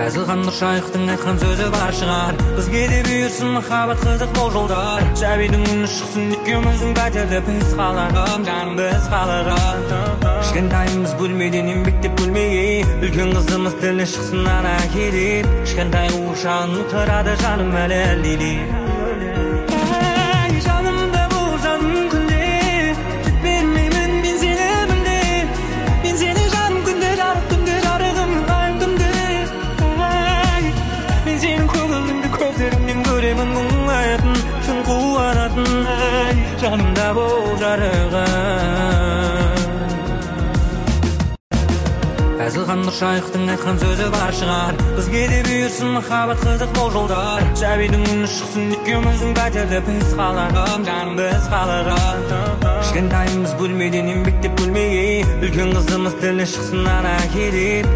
Әзілханнұр шайықтың айтқан сөзі бар шығар, бізге де бұйырсын махаббат қызық бұл жолдар. Сәбидің үні шықсын екеуміздің пәтерде біз қалағым, жаным біз қалағым. Кішкентайымыз бөлмеден еңбектеп бөлмеге, үлкен қызымыз тілі шықсын ана келіп. Кішкентай қуышағын отырады жаным әлі әлдейлеп. Жанымда бұл жаным күнде, жетпеймін мен сені мүлде. Мен сені жаным күнде жарық күнде жарығым айым күнде. Мен сенің көңіліңді көздеріңнен көремін мұңаятын, шын қуанатын. Жанымда бұл жарығым. Әзілханнұр шайықтың айтқан сөзі бар шығар, бізге де бұйырсын махаббат қызық бұл жолдар. Сәбидің үні шықсын екеуміздің пәтерде біз қалағым, жаным біз қалағым. Кішкентайымыз бөлмеден еңбектеп бөлмеге, үлкен қызымыз тілі шықсын ана келіп.